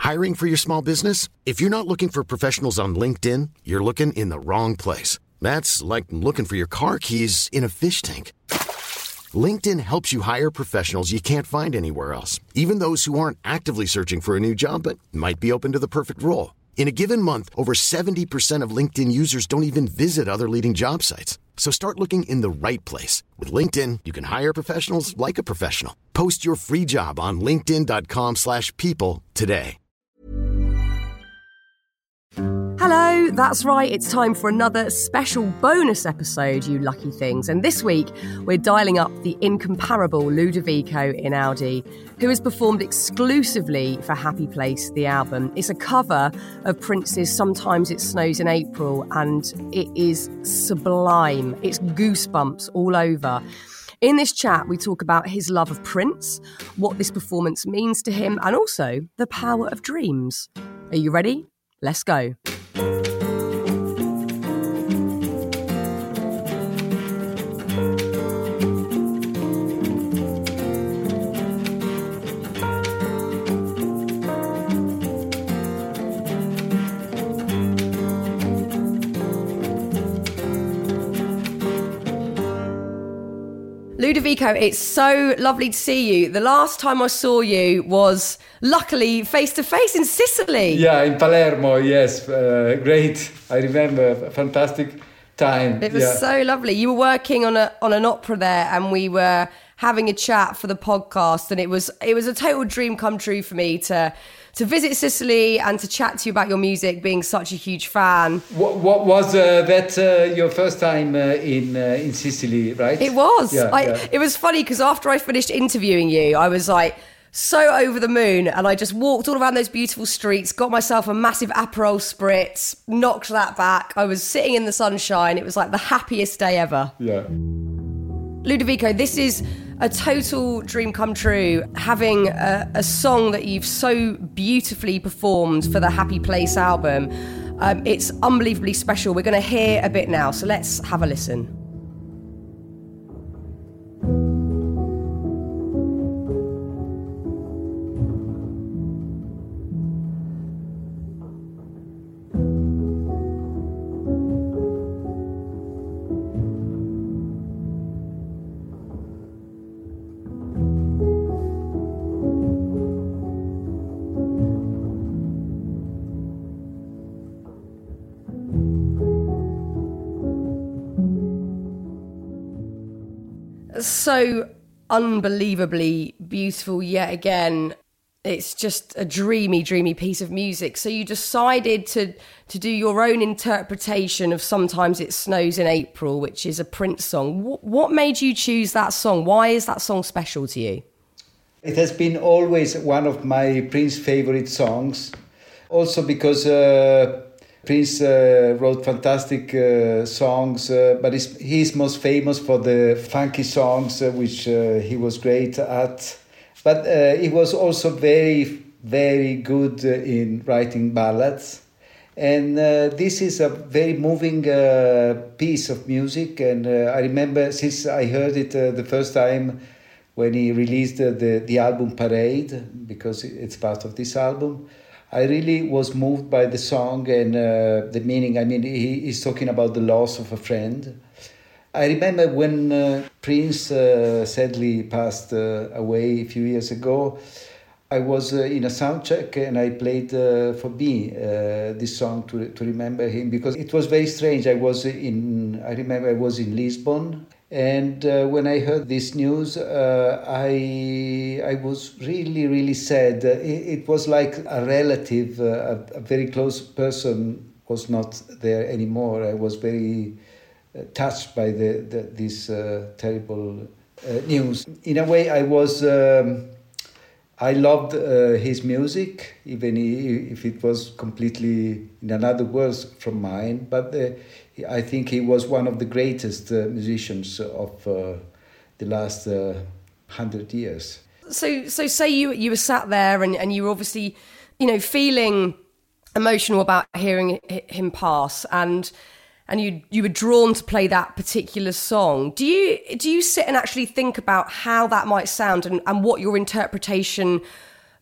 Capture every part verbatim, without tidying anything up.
Hiring for your small business? If you're not looking for professionals on LinkedIn, you're looking in the wrong place. That's like looking for your car keys in a fish tank. LinkedIn helps you hire professionals you can't find anywhere else, even those who aren't actively searching for a new job but might be open to the perfect role. In a given month, over seventy percent of LinkedIn users don't even visit other leading job sites. So start looking in the right place. With LinkedIn, you can hire professionals like a professional. Post your free job on linkedin.com slash people today. Hello, that's right, it's time for another special bonus episode, you lucky things. And this week, we're dialing up the incomparable Ludovico Einaudi, who has performed exclusively for Happy Place, the album. It's a cover of Prince's Sometimes It Snows in April, and it is sublime. It's goosebumps all over. In this chat, we talk about his love of Prince, what this performance means to him, and also the power of dreams. Are you ready? Let's go. Ludovico, it's so lovely to see you. The last time I saw you was, luckily, face-to-face in Sicily. Yeah, in Palermo, yes. Uh, great. I remember. Fantastic time. It was yeah. so lovely. You were working on a on an opera there, and we were having a chat for the podcast, and it was it was a total dream come true for me to to visit Sicily and to chat to you about your music, being such a huge fan. What, what was uh, that uh, your first time uh, in uh, in Sicily, right? It was. Yeah, I, yeah. It was funny because after I finished interviewing you, I was like so over the moon, and I just walked all around those beautiful streets, got myself a massive Aperol Spritz, knocked that back. I was sitting in the sunshine. It was like the happiest day ever. Yeah. Ludovico, this is a total dream come true, having a, a song that you've so beautifully performed for the Happy Place album. Um, it's unbelievably special. We're going to hear a bit now, so let's have a listen. So unbelievably beautiful yet again. It's just a dreamy, dreamy piece of music. So you decided to to do your own interpretation of Sometimes It Snows in April, which is a Prince song. What, what made you choose that song? Why is that song special to you? It has been always one of my Prince favorite songs. Also because uh, Prince uh, wrote fantastic uh, songs, uh, but he's, he's most famous for the funky songs, uh, which uh, he was great at. But uh, he was also very, very good uh, in writing ballads. And uh, this is a very moving uh, piece of music. And uh, I remember since I heard it uh, the first time when he released uh, the, the album Parade, because it's part of this album, I really was moved by the song and uh, the meaning. I mean, he, he's talking about the loss of a friend. I remember when uh, Prince uh, sadly passed uh, away a few years ago, I was uh, in a sound check and I played uh, for me uh, this song to to remember him, because it was very strange. I was in, I remember I was in Lisbon, and uh, when I heard this news, uh, I I was really, really sad. It, it was like a relative, uh, a, a very close person was not there anymore. I was very uh, touched by the, the this uh, terrible uh, news. In a way, I was... Um, I loved uh, his music, even if it was completely in another world from mine. But uh, I think he was one of the greatest uh, musicians of uh, the last uh, hundred years. So, so say you you were sat there and, and you were obviously, you know, feeling emotional about hearing him pass, and and you you were drawn to play that particular song. Do you do you sit and actually think about how that might sound and, and what your interpretation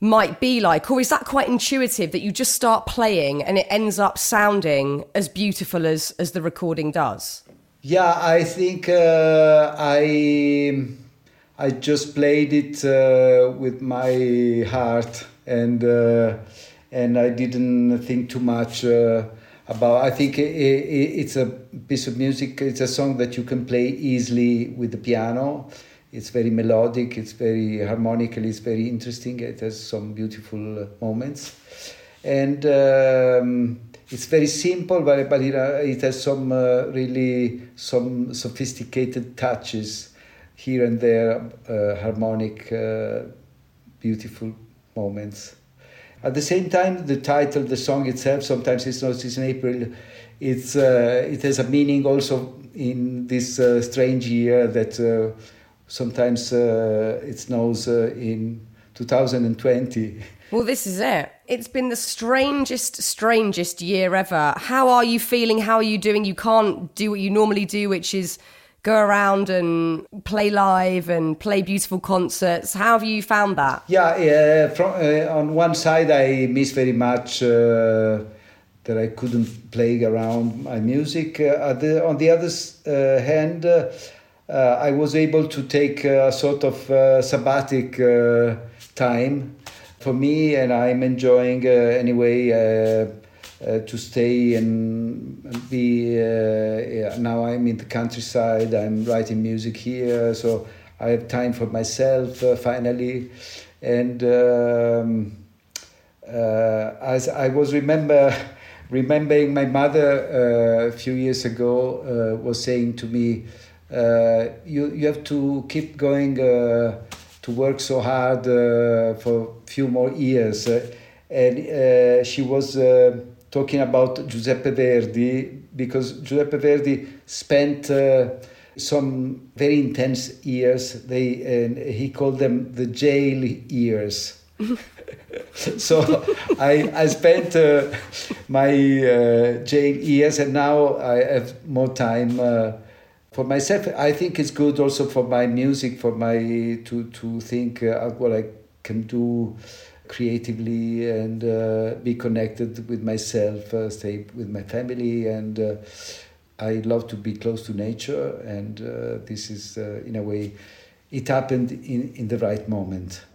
might be like? Or is that quite intuitive that you just start playing and it ends up sounding as beautiful as, as the recording does? Yeah, I think uh, I I just played it uh, with my heart, and uh, and I didn't think too much uh, about. I think it, it, it's a piece of music. It's a song that you can play easily with the piano. It's very melodic. It's very harmonical. It's very interesting. It has some beautiful moments, and um, it's very simple. But but it, uh, it has some uh, really some sophisticated touches here and there, uh, harmonic, uh, beautiful moments. At the same time, the title, the song itself, sometimes it's not in April. It's uh, it has a meaning also in this uh, strange year that uh, sometimes uh, it snows uh, in two thousand twenty. Well, this is it. It's been the strangest, strangest year ever. How are you feeling? How are you doing? You can't do what you normally do, which is go around and play live and play beautiful concerts. How have you found that? Yeah, yeah from, uh, on one side I miss very much uh, that I couldn't play around my music. Uh, the, on the other uh, hand, uh, uh, I was able to take a sort of uh, sabbatic uh, time for me, and I'm enjoying uh, anyway uh, Uh, to stay and be, uh, yeah, now I'm in the countryside, I'm writing music here, so I have time for myself uh, finally. And um, uh, as I was remember remembering my mother uh, a few years ago uh, was saying to me, uh, you, you have to keep going uh, to work so hard uh, for a few more years. Uh, and uh, she was uh, talking about Giuseppe Verdi, because Giuseppe Verdi spent uh, some very intense years. They and he called them the jail years. So I I spent uh, my uh, jail years, and now I have more time uh, for myself. I think it's good also for my music, for my to to think uh, what I can do creatively and uh, be connected with myself, uh, stay with my family, and uh, I love to be close to nature, and uh, this is uh, in a way it happened in, in the right moment.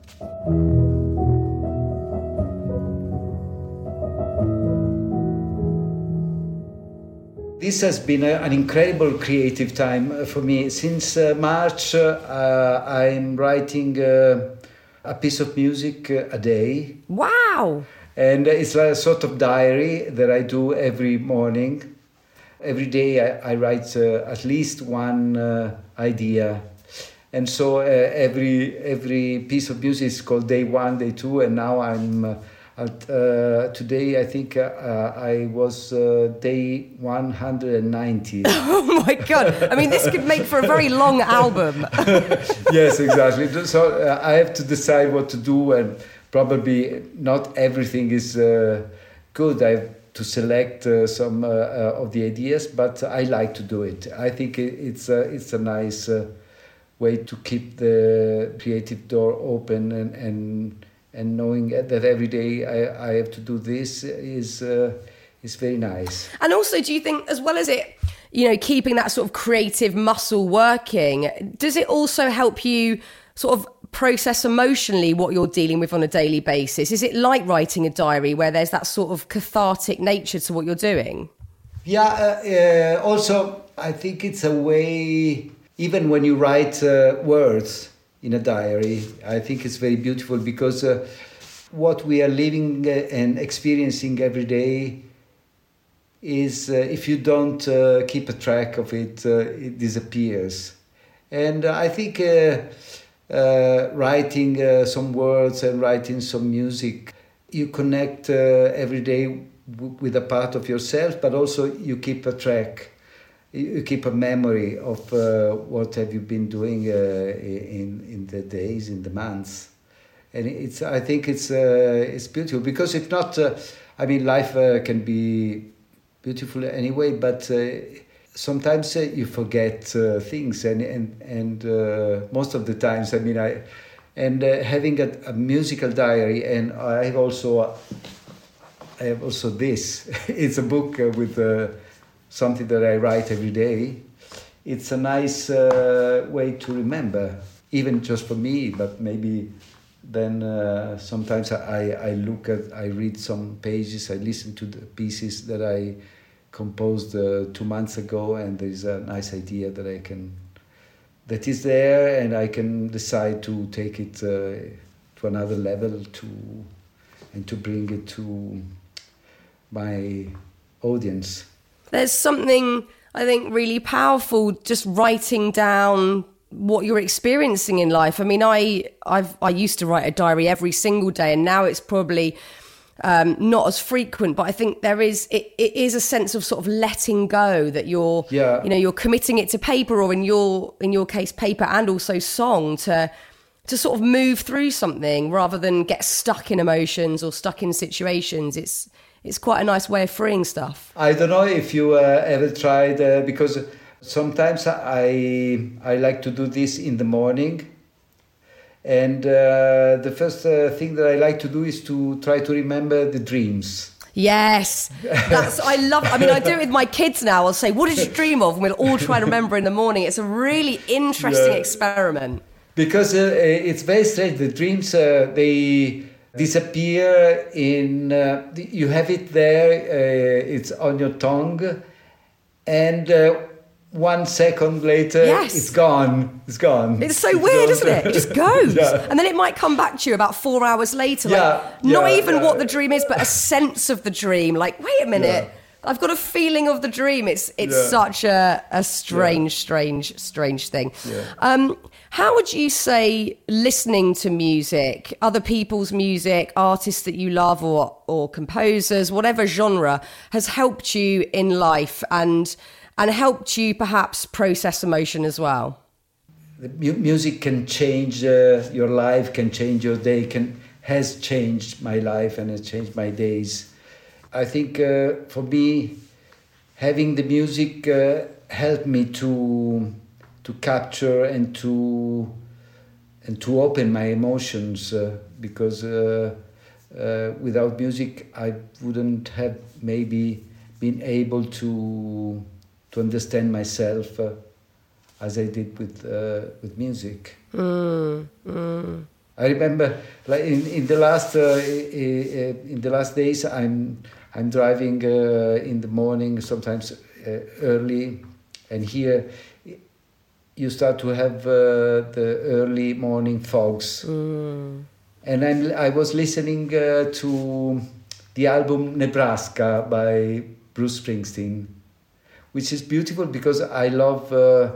This has been a, an incredible creative time for me. Since uh, March uh, I'm writing uh, a piece of music uh, a day. Wow! And it's like a sort of diary that I do every morning. Every day I, I write uh, at least one uh, idea. And so uh, every every piece of music is called day one, day two, and now I'm uh, at, uh, today I think uh, I was uh, day one hundred ninety. Oh my God. I mean, this could make for a very long album. Yes, exactly. So uh, I have to decide what to do, and probably not everything is uh, good. I have to select uh, some uh, uh, of the ideas, but I like to do it. I think it's a, it's a nice uh, way to keep the creative door open, and and, and knowing that every day I, I have to do this is uh, is very nice. And also, do you think, as well as it, you know, keeping that sort of creative muscle working, does it also help you sort of process emotionally what you're dealing with on a daily basis? Is it like writing a diary where there's that sort of cathartic nature to what you're doing? Yeah, uh, uh, also I think it's a way, even when you write uh, words in a diary, I think it's very beautiful, because uh, what we are living and experiencing every day is, uh, if you don't uh, keep a track of it, uh, it disappears. And uh, I think uh, uh, writing uh, some words and writing some music, you connect uh, every day w- with a part of yourself, but also you keep a track. You keep a memory of uh, what have you been doing uh, in in the days, in the months, and it's. I think it's uh, it's beautiful, because if not, uh, I mean, life uh, can be beautiful anyway, but uh, sometimes uh, you forget uh, things, and and and uh, most of the times, I mean, I And uh, having a, a musical diary, and I have also, I have also this. It's a book uh, with uh, something that I write every day. It's a nice uh, way to remember, even just for me, but maybe then uh, sometimes I, I look at, I read some pages, I listen to the pieces that I composed uh, two months ago, and there's a nice idea that I can, that is there, and I can decide to take it uh, to another level to, and to bring it to my audience. There's something, I think, really powerful just writing down what you're experiencing in life. I mean, I I've I used to write a diary every single day, and now it's probably um, not as frequent. But I think there is it, it is a sense of sort of letting go, that you're yeah. you know you're committing it to paper, or in your in your case paper and also song, to to sort of move through something rather than get stuck in emotions or stuck in situations. It's it's quite a nice way of freeing stuff. I don't know if you uh, ever tried uh, because. Sometimes I I like to do this in the morning, and uh, the first uh, thing that I like to do is to try to remember the dreams. Yes, that's I love. I mean, I do it with my kids now. I'll say, "What did you dream of?" And we'll all try to remember in the morning. It's a really interesting yeah. experiment because uh, it's very strange. The dreams uh, they disappear in. Uh, you have it there. Uh, it's on your tongue, and. Uh, One second later, yes. it's gone. It's gone. It's so weird, isn't it? It just goes. yeah. And then it might come back to you about four hours later. Like, yeah, not yeah, even yeah. what the dream is, but a sense of the dream. Like, wait a minute. Yeah. I've got a feeling of the dream. It's it's yeah. such a, a strange, yeah. strange, strange thing. Yeah. Um, how would you say listening to music, other people's music, artists that you love, or or composers, whatever genre, has helped you in life and... and helped you perhaps process emotion as well? The mu- music can change uh, your life, can change your day, can has changed my life and has changed my days. I think uh, for me, having the music uh, helped me to to capture and to and to open my emotions uh, because uh, uh, without music I wouldn't have maybe been able to. to understand myself uh, as I did with uh, with music. Mm, mm. I remember, like in, in the last uh, in the last days, I'm I'm driving uh, in the morning, sometimes uh, early, and here you start to have uh, the early morning fogs, mm. and I'm I was listening uh, to the album Nebraska by Bruce Springsteen, which is beautiful because I love uh,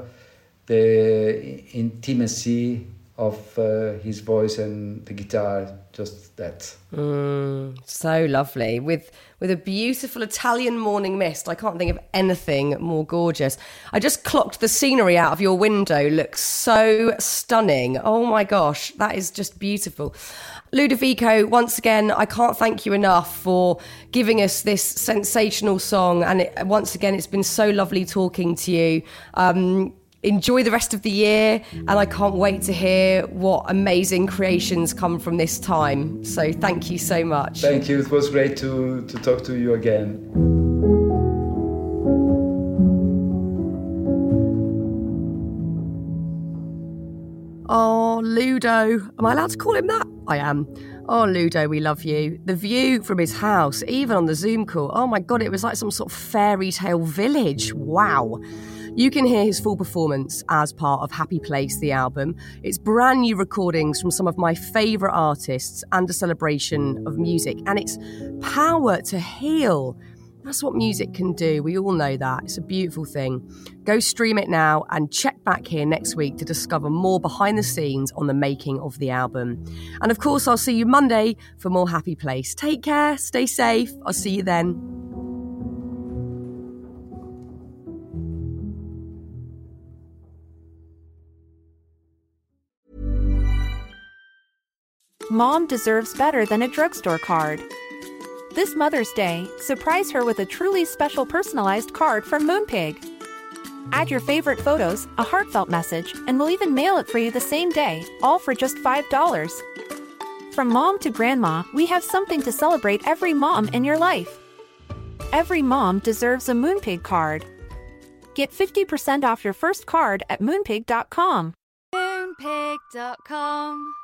the intimacy of uh, his voice and the guitar, just that. Mm, so lovely. With with a beautiful Italian morning mist. I can't think of anything more gorgeous. I just clocked the scenery out of your window. Looks so stunning. Oh my gosh, that is just beautiful. Ludovico, once again, I can't thank you enough for giving us this sensational song. And it, once again, it's been so lovely talking to you. Um, enjoy the rest of the year. And I can't wait to hear what amazing creations come from this time. So thank you so much. Thank you. It was great to, to talk to you again. Oh, Ludo. Am I allowed to call him that? I am. Oh, Ludo, we love you. The view from his house, even on the Zoom call. Oh my God, it was like some sort of fairy tale village. Wow. You can hear his full performance as part of Happy Place, the album. It's brand new recordings from some of my favourite artists and a celebration of music. And it's power to heal. That's what music can do. We all know that. It's a beautiful thing. Go stream it now and check back here next week to discover more behind the scenes on the making of the album. And of course, I'll see you Monday for more Happy Place. Take care. Stay safe. I'll see you then. Mom deserves better than a drugstore card. This Mother's Day, surprise her with a truly special personalized card from Moonpig. Add your favorite photos, a heartfelt message, and we'll even mail it for you the same day, all for just five dollars. From mom to grandma, we have something to celebrate every mom in your life. Every mom deserves a Moonpig card. Get fifty percent off your first card at moonpig dot com. Moonpig dot com